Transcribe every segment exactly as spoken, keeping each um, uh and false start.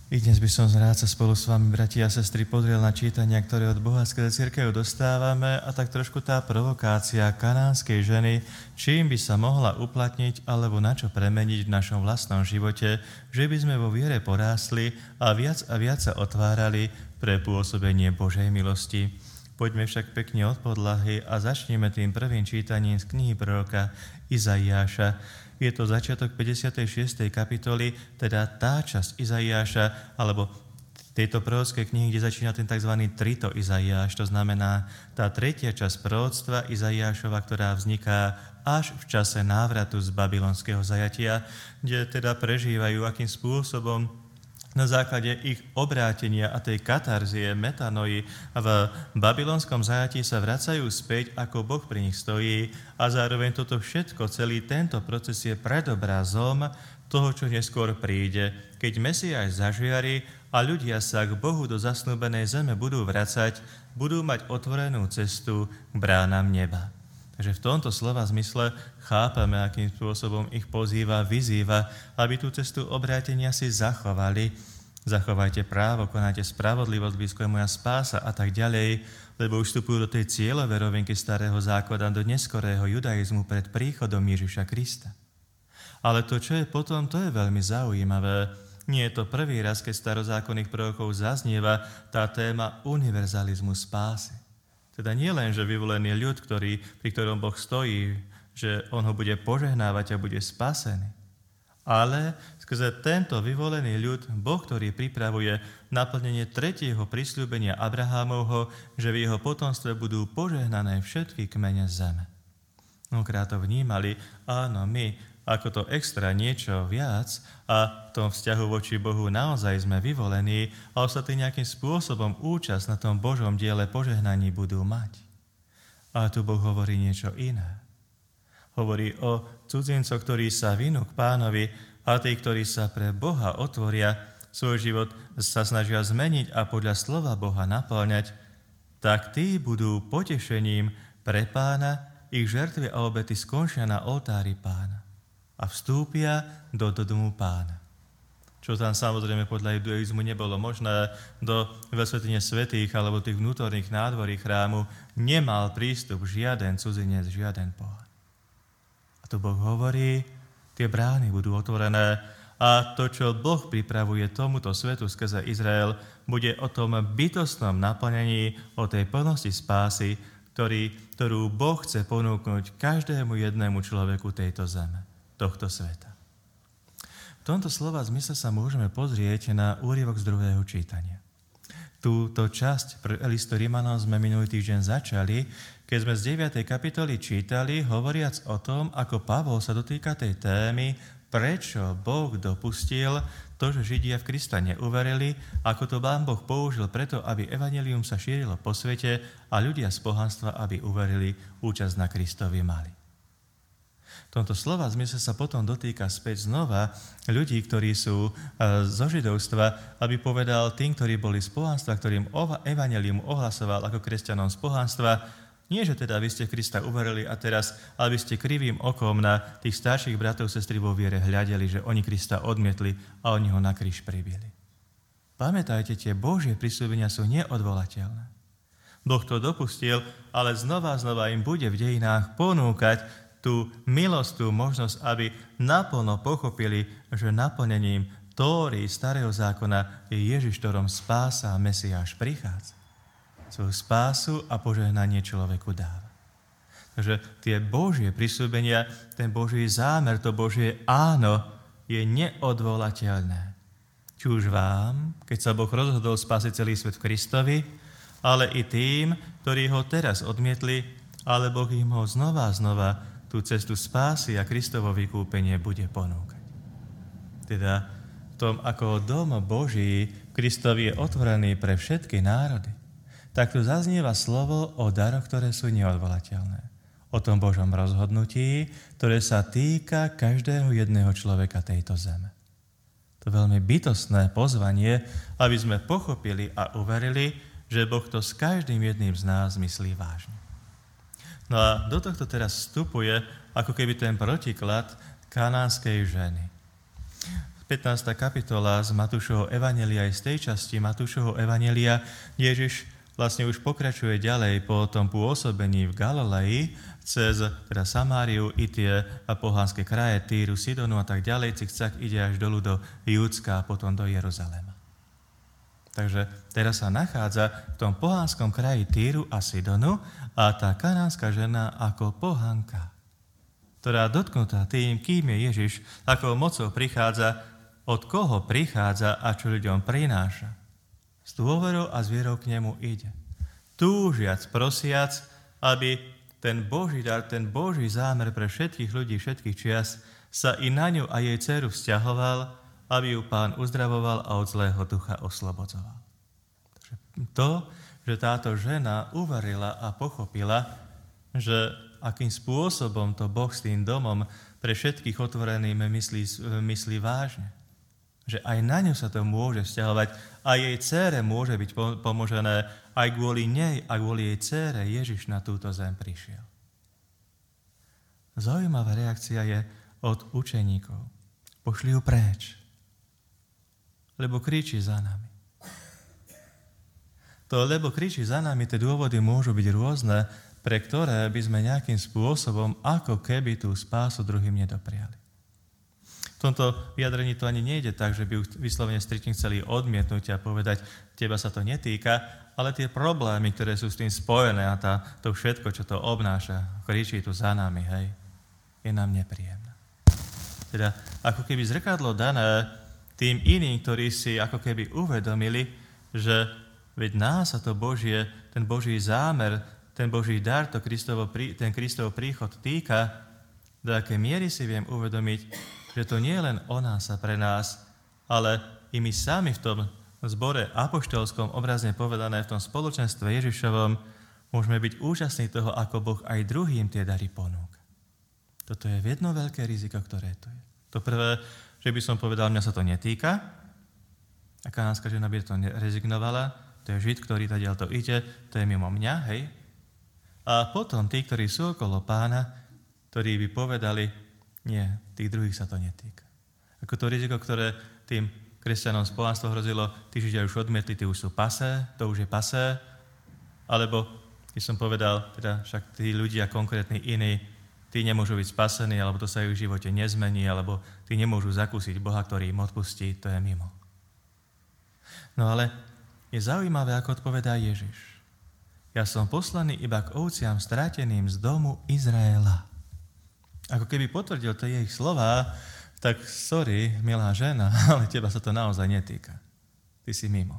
I dnes by som rád sa spolu s vami, bratia a sestry, pozrel na čítania, ktoré od Boha skrze cirkev dostávame, a tak trošku tá provokácia kanánskej ženy, čím by sa mohla uplatniť alebo na čo premeniť v našom vlastnom živote, že by sme vo viere porástli a viac a viac sa otvárali pre pôsobenie Božej milosti. Poďme však pekne od podlahy a začneme tým prvým čítaním z knihy proroka Izaiáša. Je to začiatok päťdesiatej šiestej kapitoly, teda tá časť Izaiáša, alebo tejto prorockej knihy, kde začína ten tzv. Trito Izaiáš, to znamená tá tretia časť proroctva Izaiášova, ktorá vzniká až v čase návratu z babylonského zajatia, kde teda prežívajú, akým spôsobom na základe ich obrátenia a tej katarzie, metanoi v babylonskom zajatí sa vracajú späť, ako Boh pri nich stojí, a zároveň toto všetko, celý tento proces je predobrazom toho, čo neskôr príde, keď Mesiáš zažiari a ľudia sa k Bohu do zasnúbenej zeme budú vracať, budú mať otvorenú cestu k bránam neba. Takže v tomto slova zmysle chápame, akým spôsobom ich pozýva, vyzýva, aby tú cestu obrátenia si zachovali. Zachovajte právo, konajte spravodlivosť, blízko je moja spása a tak ďalej, lebo už vstupujú do tej cieľovej rovinky starého zákona, do neskorého judaizmu pred príchodom Ježiša Krista. Ale to, čo je potom, to je veľmi zaujímavé. Nie je to prvý raz, keď starozákonných prorokov zaznieva tá téma univerzalizmu spásy. Teda nie len, že vyvolený ľud, ktorý, pri ktorom Boh stojí, že on ho bude požehnávať a bude spasený. Ale skrze tento vyvolený ľud, Boh, ktorý pripravuje naplnenie tretieho prisľúbenia Abrahámovho, že v jeho potomstve budú požehnané všetky kmene zeme. Mnohokrát to vnímali, áno, my, ako to extra niečo viac, a v tom vzťahu voči Bohu naozaj sme vyvolení a ostatní nejakým spôsobom účasť na tom Božom diele požehnaní budú mať. A tu Boh hovorí niečo iné. Hovorí o cudzincoch, ktorí sa vinú k Pánovi, a tí, ktorí sa pre Boha otvoria, svoj život sa snažia zmeniť a podľa slova Boha naplňať, tak tí budú potešením pre Pána, ich žertvy a obety skončia na oltári Pána a vstúpia do, do domu Pána. Čo tam samozrejme podľa judaizmu nebolo možné, do veľsvetine svätých alebo tých vnútorných nádvorí chrámu nemal prístup žiaden cudzinec, žiaden pohan. A tu Boh hovorí, tie brány budú otvorené a to, čo Boh pripravuje tomuto svetu skrze Izrael, bude o tom bytostnom naplnení, o tej plnosti spásy, ktorý, ktorú Boh chce ponúknuť každému jednému človeku tejto zeme, tohto sveta. V tomto slova zmysle sa môžeme pozrieť na úryvok z druhého čítania. Túto časť listu Rimanom sme minulý týždeň začali, keď sme z deviatej kapitoly čítali, hovoriac o tom, ako Pavol sa dotýka tej témy, prečo Boh dopustil to, že Židia v Krista neuverili, ako to Pán Boh použil preto, aby evanjelium sa šírilo po svete a ľudia z pohanstva, aby uverili, účasť na Kristovi mali. V tomto slova zmysle sa potom dotýka späť znova ľudí, ktorí sú zo židovstva, aby povedal tým, ktorí boli z pohanstva, ktorým evanjelium ohlasoval ako kresťanom z pohanstva, nie, že teda vy ste Krista uverili a teraz, ale vy ste krivým okom na tých starších bratov a sestry vo viere hľadeli, že oni Krista odmietli a oni ho na kríž pribili. Pamätajte, tie Božie prisľúbenia sú neodvolateľné. Boh to dopustil, ale znova znova im bude v dejinách ponúkať tú milosť, tú možnosť, aby naplno pochopili, že naplnením Tóry starého zákona je Ježiš, ktorom spása a Mesiáš prichádza. Svoju spásu a požehnanie človeku dáva. Takže tie Božie prisľúbenia, ten Boží zámer, to Božie áno je neodvolateľné. Či už vám, keď sa Boh rozhodol spásiť celý svet v Kristovi, ale i tým, ktorí ho teraz odmietli, ale Boh im ho znova a znova tú cestu spásy a Kristovo vykúpenie bude ponúkať. Teda v tom, ako dom Boží Kristovi je otvorený pre všetky národy, tak tu zaznieva slovo o daroch, ktoré sú neodvolateľné. O tom Božom rozhodnutí, ktoré sa týka každého jedného človeka tejto zeme. To veľmi bytostné pozvanie, aby sme pochopili a uverili, že Boh to s každým jedným z nás myslí vážne. No a do tohto teraz vstupuje ako keby ten protiklad kanánskej ženy. pätnásta kapitola z Matúšovho evanjelia, aj z tej časti Matúšovho evanjelia, Ježiš vlastne už pokračuje ďalej po tom pôsobení v Galileji cez teda Samáriu i tie pohánske kraje, Týru, Sidonu a tak ďalej, cikcak ide až dolu do Júdska a potom do Jeruzalema. Takže teraz sa nachádza v tom pohánskom kraji Týru a Sidonu a tá kanánska žena ako pohánka, ktorá dotknutá tým, kým je Ježiš, akou mocou prichádza, od koho prichádza a čo ľuďom prináša. S dôverou a s vierou k nemu ide. Túžiac, prosiac, aby ten Boží dar, ten Boží zámer pre všetkých ľudí, všetkých čias sa i na ňu a jej dceru vzťahoval, aby ju Pán uzdravoval a od zlého ducha oslobodzoval. Takže to, že táto žena uverila a pochopila, že akým spôsobom to Boh s tým domom pre všetkých otvoreným myslí, myslí vážne. Že aj na ňu sa to môže vzťahovať a jej dcére môže byť pomožené. Aj kvôli nej a kvôli jej dcére Ježiš na túto zem prišiel. Zaujímavá reakcia je od učeníkov. Pošli ju preč, lebo kričí za nami. To lebo kričí za nami, tie dôvody môžu byť rôzne, pre ktoré by sme nejakým spôsobom ako keby tú spásu druhým nedopriali. V tomto vyjadrení to ani nejde tak, že by vyslovene striktne chceli odmietnúť a povedať, teba sa to netýka, ale tie problémy, ktoré sú s tým spojené a tá, to všetko, čo to obnáša, kričí tu za nami, hej, je nám nepríjemné. Teda ako keby zrkadlo dané tým iným, ktorí si ako keby uvedomili, že veď nás sa to Božie, ten Boží zámer, ten Boží dar, to Kristovo, ten Kristov príchod týka, do akej miery si viem uvedomiť, že to nie je len o nás a pre nás, ale i my sami v tom zbore apoštolskom, obrazne povedané v tom spoločenstve Ježišovom, môžeme byť úžasní toho, ako Boh aj druhým tie dary ponúka. Toto je jedno veľké riziko, ktoré tu je. To prvé, že by som povedal, mňa sa to netýka, a kanánska žena by to rezignovala, to je Žid, ktorý tadiaľ to ide, to je mimo mňa, hej. A potom tí, ktorí sú okolo Pána, ktorí by povedali, nie, tých druhých sa to netýka. Ako to riziko, ktoré tým kresťanom z pohánstva hrozilo, tí Židia už odmietli, tí už sú pasé, to už je pasé, alebo, keď som povedal, teda však tí ľudia konkrétni iní, tí nemôžu byť spasení, alebo to sa ich v živote nezmení, alebo tí nemôžu zakúsiť Boha, ktorý im odpustí, to je mimo. No ale je zaujímavé, ako odpovedá Ježiš. Ja som poslaný iba k ovciam stráteným z domu Izraela. Ako keby potvrdil tie ich slová, tak sorry, milá žena, ale teba sa to naozaj netýka. Ty si mimo.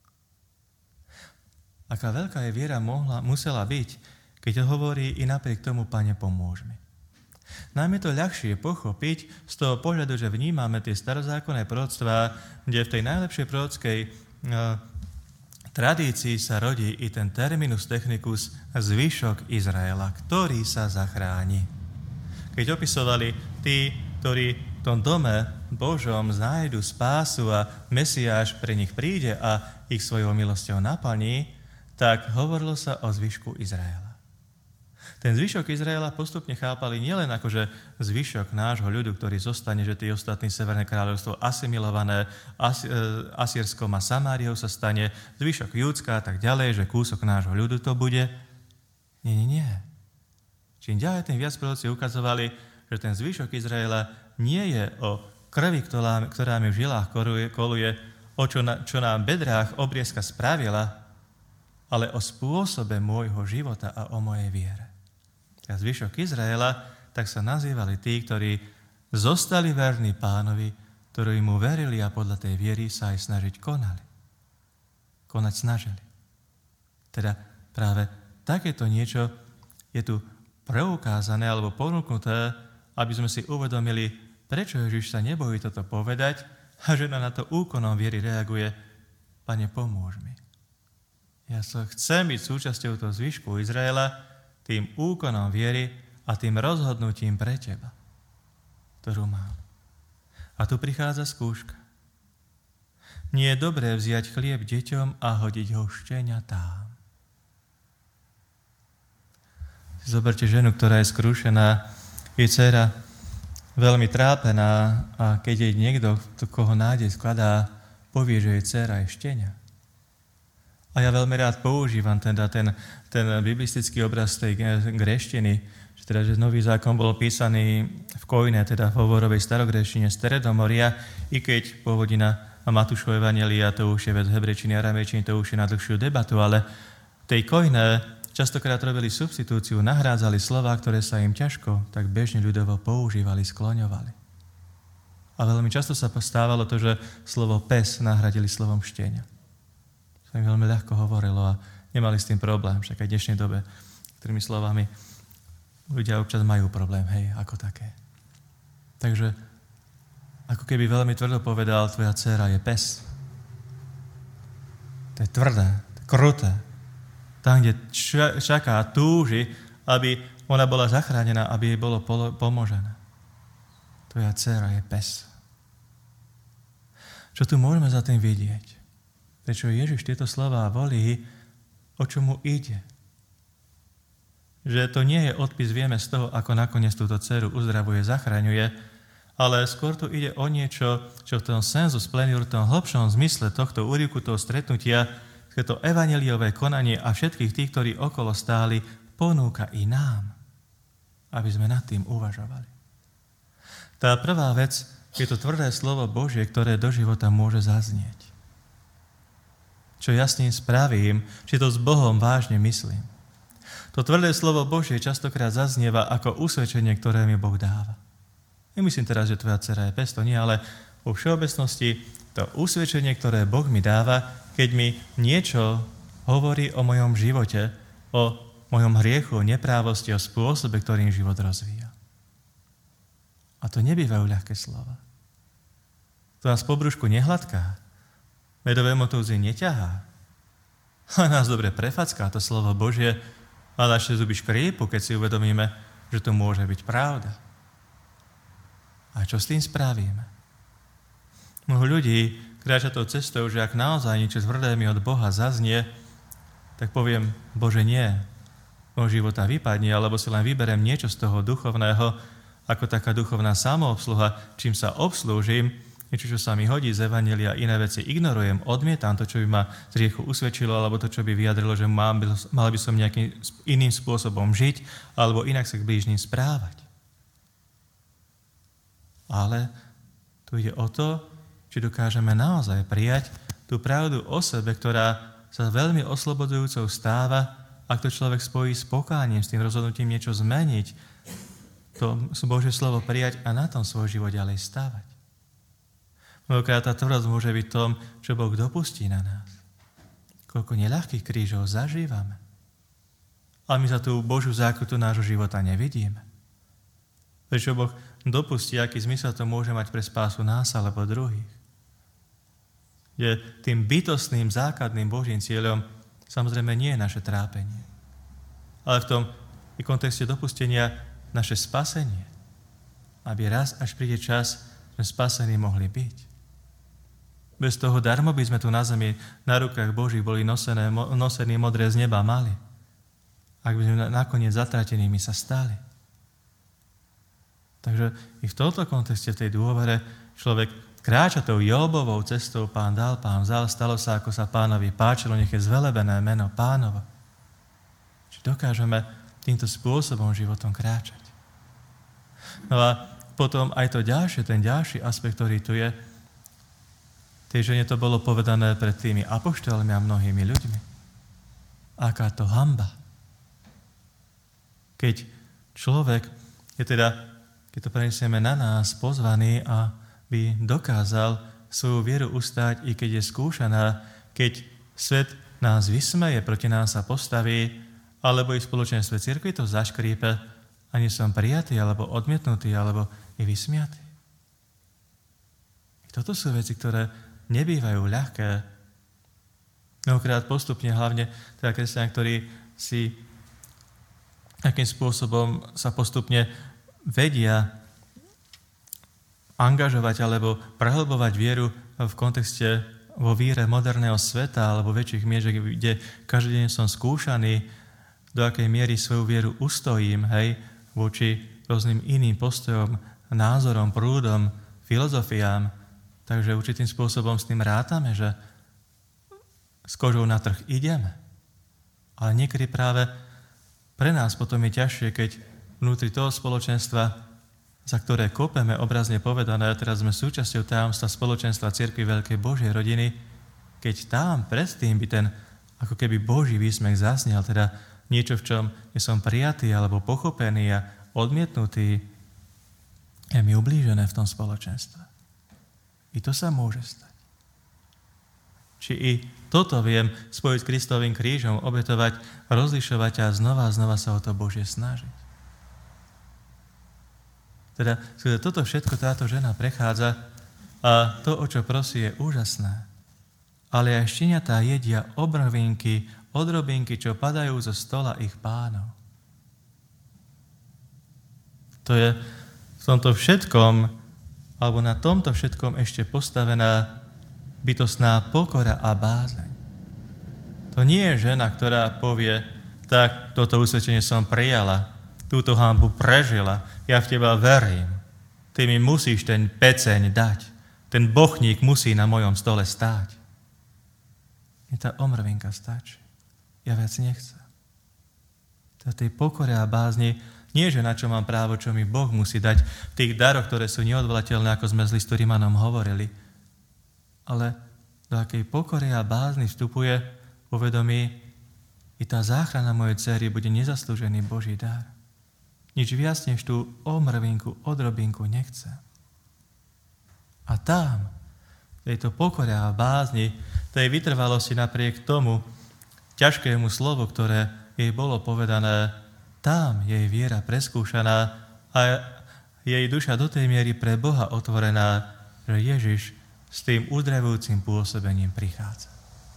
Aká veľká je viera mohla, musela byť, keď hovorí i napriek tomu, Pane, pomôž mi. Nám je to ľahšie pochopiť z toho pohľadu, že vnímame tie starozákonné proroctvá, kde v tej najlepšej prorockej uh, tradícii sa rodí i ten terminus technicus zvyšok Izraela, ktorý sa zachráni. Keď opisovali tí, ktorí v tom dome Božom nájdu spásu a Mesiáš pre nich príde a ich svojou milosťou naplní, tak hovorilo sa o zvyšku Izraela. Ten zvyšok Izraela postupne chápali nielen akože zvyšok nášho ľudu, ktorý zostane, že tí ostatní Severné kráľovstvo asimilované As- Asýrskom a Samáriou sa stane, zvyšok Júdska a tak ďalej, že kúsok nášho ľudu to bude. Nie, nie, nie. Čím ďalej, tým viac proroci ukazovali, že ten zvyšok Izraela nie je o krvi, ktorá, ktorá mi v žilách koluje, koluje o čo, na, čo nám bedrách obriezka spravila, ale o spôsobe môjho života a o mojej viere. A zvyšok Izraela, tak sa nazývali tí, ktorí zostali verní Pánovi, ktorí mu verili a podľa tej viery sa aj snažiť konali. Konať snažili. Teda práve takéto niečo je tu preukázané alebo ponúknuté, aby sme si uvedomili, prečo Ježiš sa nebojí toto povedať a že na to úkonom viery reaguje, Pane, pomôž mi. Ja sa chcem byť súčasťou toho zvyšku Izraela, tým úkonom viery a tým rozhodnutím pre teba, ktorú mám. A tu prichádza skúška. Nie je dobré vziať chlieb deťom a hodiť ho šteniatám. Zoberte ženu, ktorá je skrúšená, jej dcera veľmi trápená a keď jej niekto, koho nádej skladá, povie, že jej dcéra je štenia. A ja veľmi rád používam teda ten, ten biblistický obraz tej gréštiny, že teda, že Nový zákon bol písaný v Koine, teda v hovorovej starogréštine Stredomoria, i keď pôvodina Matúšovho evanjelia, to už je vec hebrejčiny a aramejčiny, to už je na dlhšiu debatu, ale v tej Koine častokrát robili substitúciu, nahrádzali slová, ktoré sa im ťažko, tak bežne ľudovo používali, skloňovali. A veľmi často sa stávalo to, že slovo pes nahradili slovom štieňa. Sa im veľmi ľahko hovorilo a nemali s tým problém, však aj v dnešnej dobe, ktorými slovami ľudia občas majú problém, hej, ako také. Takže ako keby veľmi tvrdo povedal, tvoja dcéra je pes. To je tvrdé, to je kruté. Tam, kde čaká, túži, aby ona bola zachránená, aby jej bolo pomožené. Tvoja dcéra je pes. Čo tu môžeme za tým vidieť? Prečo Ježiš tieto slová volí, o čo mu ide? Že to nie je odpis, vieme z toho, ako nakoniec túto dceru uzdravuje, zachraňuje, ale skôr tu ide o niečo, čo v tom sensus plenior, v tom hlbšom zmysle tohto úryvku, toho stretnutia, to evanjeliové konanie a všetkých tých, ktorí okolo stáli, ponúka i nám, aby sme nad tým uvažovali. Tá prvá vec je to tvrdé slovo Božie, ktoré do života môže zaznieť. Čo ja s ním spravím, či to s Bohom vážne myslím. To tvrdé slovo Božie častokrát zaznieva ako usvedčenie, ktoré mi Boh dáva. Nemyslím teraz, že tvoja dcera je pes, to nie, ale vo všeobecnosti to usvedčenie, ktoré Boh mi dáva, keď mi niečo hovorí o mojom živote, o mojom hriechu, o neprávosti, o spôsobe, ktorým život rozvíja. A to nebývajú ľahké slova. To nás po brúšku nehladká, medové motúzy neťahá, ale nás dobre prefacká to slovo Božie a naše zuby škrípu, keď si uvedomíme, že to môže byť pravda. A čo s tým spravíme? Mnoho ľudí kráča tou cestou, že ak naozaj niečo tvrdé mi od Boha zaznie, tak poviem, Bože, nie. Môj života vypadne, alebo si len vyberiem niečo z toho duchovného, ako taká duchovná samoobsluha, čím sa obslúžim, niečo, čo sa mi hodí z evanjelia, iné veci ignorujem, odmietam to, čo by ma z hriechu usvedčilo, alebo to, čo by vyjadrilo, že mám, mal by som nejakým iným spôsobom žiť, alebo inak sa k blížnym správať. Ale tu ide o to, či dokážeme naozaj prijať tú pravdu o sebe, ktorá sa veľmi oslobodzujúcou stáva, ak to človek spojí s pokáním, s tým rozhodnutím niečo zmeniť, to Božie slovo prijať a na tom svoj život ďalej stávať. Mnohokrát tá tvrdosť môže byť v tom, čo Boh dopustí na nás. Koľko neľahkých krížov zažívame. Ale my za tú Božiu zákrutu nášho života nevidíme. Prečo Boh dopustí, aký zmysel to môže mať pre spásu nás alebo druhých. Je tým bytostným, základným Božím cieľom samozrejme nie je naše trápenie, ale v tom i kontexte dopustenia naše spasenie, aby raz, až príde čas, sme spasení mohli byť. Bez toho darmo by sme tu na zemi na rukách Božích boli nosené, nosení modré z neba mali, ak by sme nakoniec zatratenými sa stali. Takže i v tomto kontexte, v tej dôvere, človek kráča tou Jobovou cestou, Pán dal, Pán vzal, stalo sa, ako sa Pánovi páčilo, nech je zvelebené meno Pánovo. Či dokážeme týmto spôsobom životom kráčať. No a potom aj to ďalšie, ten ďalší aspekt, ktorý tu je, tej žene to bolo povedané pred tými apoštolmi a mnohými ľuďmi. Aká to hanba. Keď človek je teda, keď to prenesieme na nás, pozvaný, aby dokázal svoju vieru ustáť, i keď je skúšaná, keď svet nás vysmeje, proti nám sa postaví, alebo i v spoločenstve cirkvi to zaškrípe, ani som prijatý, alebo odmietnutý, alebo i vysmiatý. I toto sú veci, ktoré nebývajú ľahké. Mnohokrát postupne, hlavne teda kresťania, ktorí si akým spôsobom sa postupne vedia angažovať alebo prehlbovať vieru v kontexte vo víre moderného sveta alebo väčších mier, kde každý deň som skúšaný, do akej miery svoju vieru ustojím, hej, voči rôznym iným postojom, názorom, prúdom, filozofiám, takže určitým spôsobom s tým rátame, že s kožou na trh ideme. Ale niekedy práve pre nás potom je ťažšie, keď vnútri toho spoločenstva, za ktoré kopeme, obrazne povedané, a teraz sme súčasťou tajomstva spoločenstva Cirkvi Veľkej Božej rodiny, keď tam predtým by ten ako keby Boží výsmech zasnel, teda niečo, v čom nie som prijatý alebo pochopený a odmietnutý, je mi ublížené v tom spoločenstve. I to sa môže stať. Či i toto viem spojiť s Kristovým krížom, obetovať, rozlišovať a znova a znova sa o to Božie snažiť. Teda toto všetko táto žena prechádza a to, o čo prosí, je úžasné. Ale aj šteniatá jedia obrovinky, odrobinky, čo padajú zo stola ich pánov. To je v tomto všetkom, alebo na tomto všetkom ešte postavená bytostná pokora a bázeň. To nie je žena, ktorá povie, tak toto usvedčenie som prijala, túto hanbu prežila, ja v teba verím. Ty mi musíš ten peceň dať. Ten bochník musí na mojom stole stáť. I tá omrvinka stačí. Ja viac nechcem. To tej pokore a bázni nie, že na čo mám právo, čo mi Boh musí dať v tých daroch, ktoré sú neodvolateľné, ako sme s listu Rimanom hovorili. Ale do akej pokory a bázni vstupuje, uvedomí, i tá záchrana mojej dcery bude nezaslúžený Boží dar. Nič viac, než tú omrvinku, odrobinku nechce. A tam, v tejto pokore a bázni, tej vytrvalosti napriek tomu ťažkému slovu, ktoré jej bolo povedané, tam jej viera preskúšaná a jej duša do tej miery pre Boha otvorená, že Ježiš s tým uzdravujúcim pôsobením prichádza.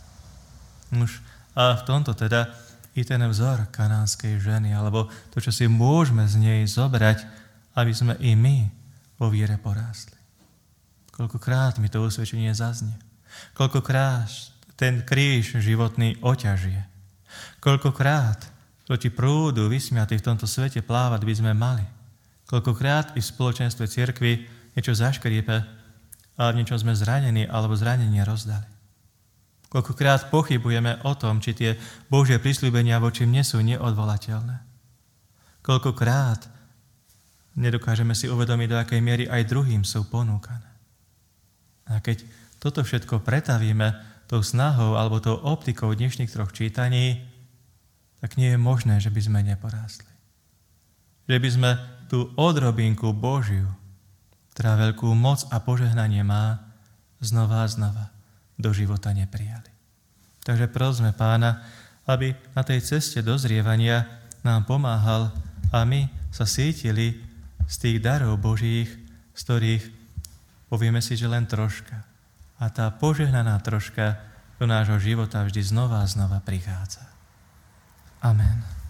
Už a v tomto teda i ten vzor kanánskej ženy, alebo to, čo si môžeme z nej zobrať, aby sme i my vo viere porástli. Koľkokrát mi to usvedčenie zaznie. Koľkokrát ten kríž životný oťažie. Koľkokrát proti prúdu vysmiatý v tomto svete plávať by sme mali. Koľkokrát i v spoločenstve cirkvi niečo zaškrípe, ale v niečom sme zranení alebo zranenie rozdali. Koľkokrát pochybujeme o tom, či tie Božie prisľúbenia voči mne sú neodvolateľné. Koľkokrát nedokážeme si uvedomiť, do akej miery aj druhým sú ponúkané. A keď toto všetko pretavíme tou snahou alebo tou optikou dnešných troch čítaní, tak nie je možné, že by sme neporástli. Že by sme tú odrobinku Božiu, ktorá veľkú moc a požehnanie má, znova a znova do života neprijali. Takže prosme Pána, aby na tej ceste dozrievania nám pomáhal a my sa cítili z tých darov Božích, z ktorých povieme si, že len troška. A tá požehnaná troška do nášho života vždy znova a znova prichádza. Amen.